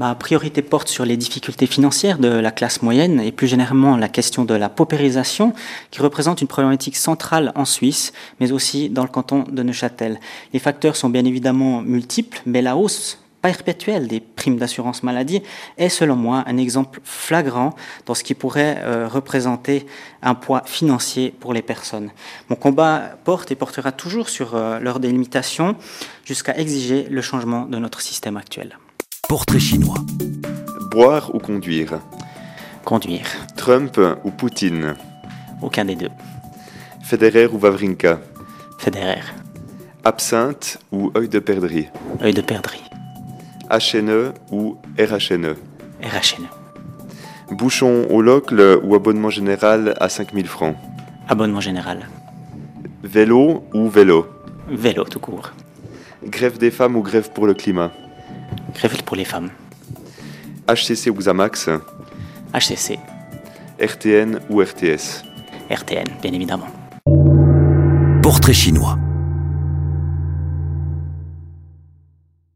Ma priorité porte sur les difficultés financières de la classe moyenne et plus généralement la question de la paupérisation qui représente une problématique centrale en Suisse, mais aussi dans le canton de Neuchâtel. Les facteurs sont bien évidemment multiples, mais la hausse perpétuelle des primes d'assurance maladie est selon moi un exemple flagrant dans ce qui pourrait représenter un poids financier pour les personnes. Mon combat porte et portera toujours sur leur délimitation jusqu'à exiger le changement de notre système actuel. Portrait chinois. Boire ou conduire? Conduire. Trump ou Poutine? Aucun des deux. Federer ou Wawrinka? Federer. Absinthe ou œil de perdrix? Œil de perdrix. HNE ou RHNE? RHNE. Bouchon au locle ou abonnement général à 5000 francs? Abonnement général. Vélo ou vélo? Vélo tout court. Grève des femmes ou grève pour le climat? Grève pour les femmes. HCC ou Xamax? HCC. RTN ou RTS? RTN, bien évidemment. Portrait chinois.